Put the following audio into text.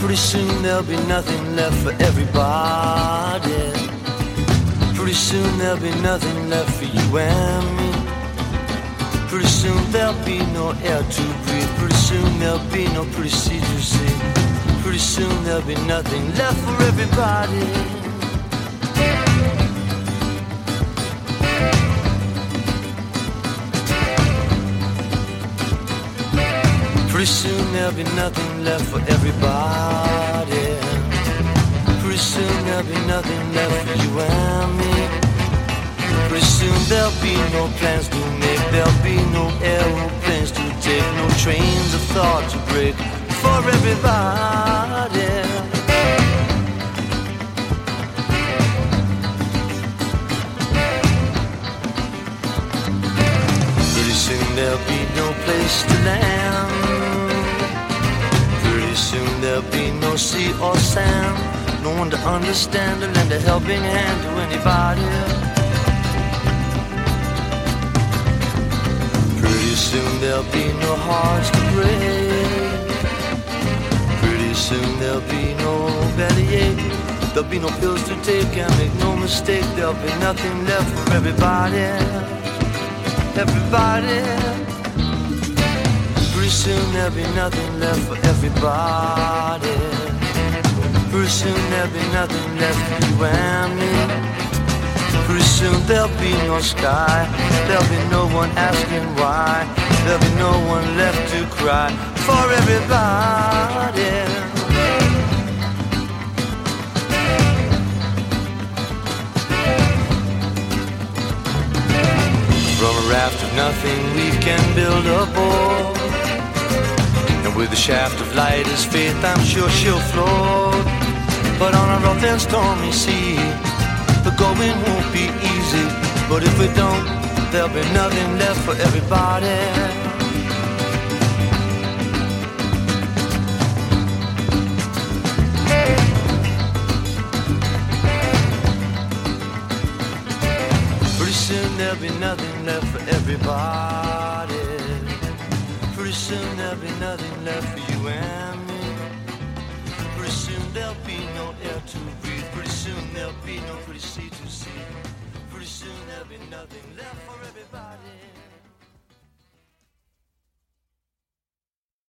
Pretty soon there'll be nothing left for everybody. Pretty soon there'll be nothing left for you and me. Pretty soon there'll be no air to breathe. Pretty soon there'll be no pretty sea to see. Pretty soon there'll be nothing left for everybody. Pretty soon there'll be nothing left for everybody. Pretty soon there'll be nothing left for you and me. Pretty soon there'll be no plans to make. There'll be no aeroplanes to take. No trains of thought to break for everybody. Pretty soon there'll be no place to land. Pretty soon there'll be no sea or sand. No one to understand or lend a helping hand to anybody. Pretty soon there'll be no hearts to break. Pretty soon there'll be no bellyache. There'll be no pills to take, and make no mistake, there'll be nothing left for everybody. Everybody. Pretty soon there'll be nothing left for everybody. Pretty soon there'll be nothing left for you and me. Pretty soon there'll be no sky. There'll be no one asking why. There'll be no one left to cry for everybody. From a raft of nothing we can build a boat, and with a shaft of light as faith I'm sure she'll float. But on a rough and stormy sea the going won't be easy. But if we don't, there'll be nothing left for everybody. Pretty soon there'll be nothing left for everybody. Pretty soon there'll be nothing left for you and me. Pretty soon there'll be no air to breathe. Pretty soon there'll be no pretty sea to see. Pretty soon there'll be nothing left for everybody.